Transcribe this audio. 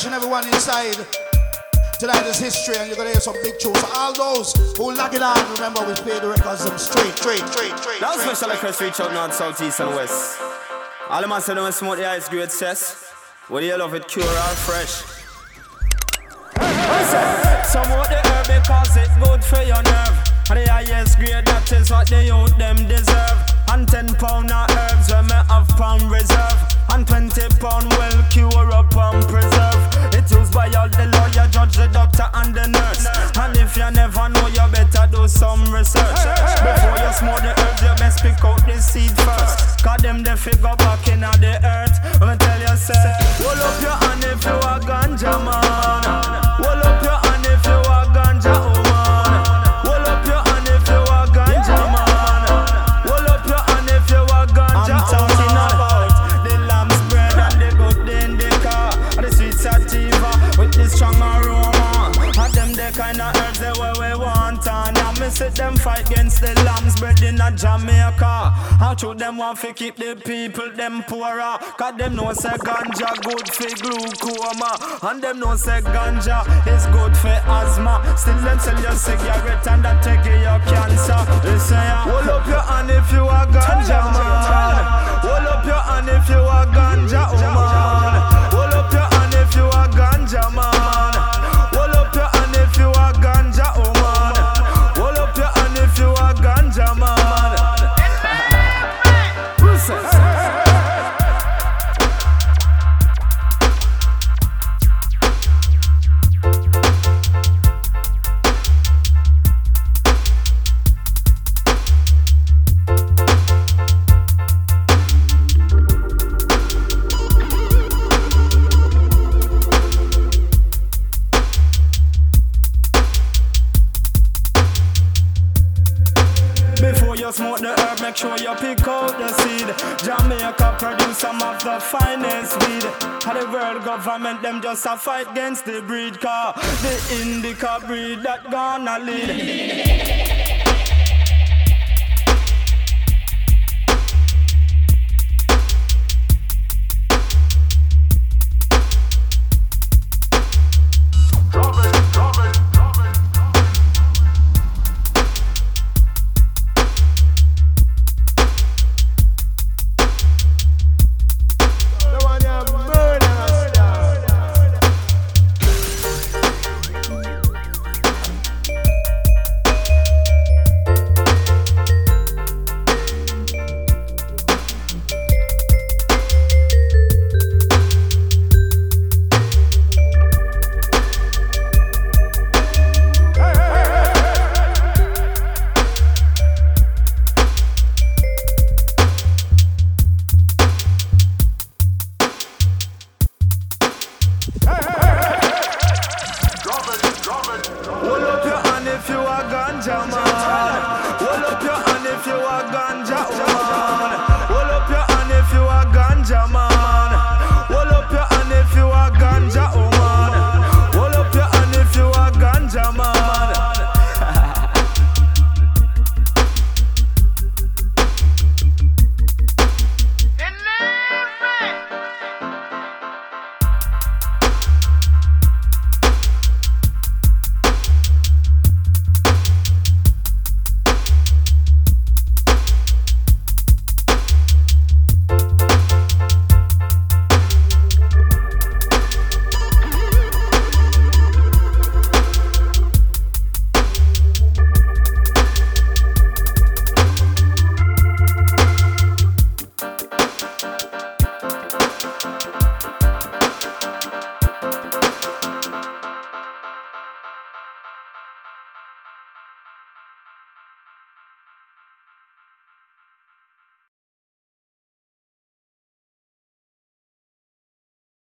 each and everyone inside. Tonight is history and you're gonna hear some big tunes. So all those who lock it on, remember we play the records them straight. That was special request reach out north, south, east and west. All the man say don't smoke the ice great cess. Whether you love it pure or fresh. Some want the herb because it's good for your nerve. And the highest grade, that is what the youth them deserve. And 10 pound of herbs when me have pound reserve. And 20 pound well cure up and preserve. It used by all the lawyer, judge, the doctor and the nurse. And if you never know, you better do some research. Before you smoke the herbs, you best pick out the seed first. Cause them the figure back in the earth. I'ma tell you, say, hold up your hand if you a ganja man. Hold up your hand if you a ganja woman. Hold up your hand if you a ganja man. Hold up your hand if you a ganja woman. I'm talking about the lamb's bread and the good indica, and the sweet sativa with the strong aroma. And them the kind of herbs that we want. And now me see them fight against the lamb's bread in a Jamaica. How should them want to keep the people them poorer? Cause them know say ganja good for glaucoma. And them know say ganja is good for asthma. Still them sell your cigarette and that take your cancer. They say hold up your hand if you a ganja man. Hold up your hand if you a ganja woman. Hold up your hand if you a ganja man. Hold up your hand if you a ganja woman. Hold up your hand if you a ganja man. Before you smoke the herb, make sure you pick out the seed. Jamaica produce some of the finest weed. And the world government, them just a fight against the breed. Cause the indica breed that gonna lead.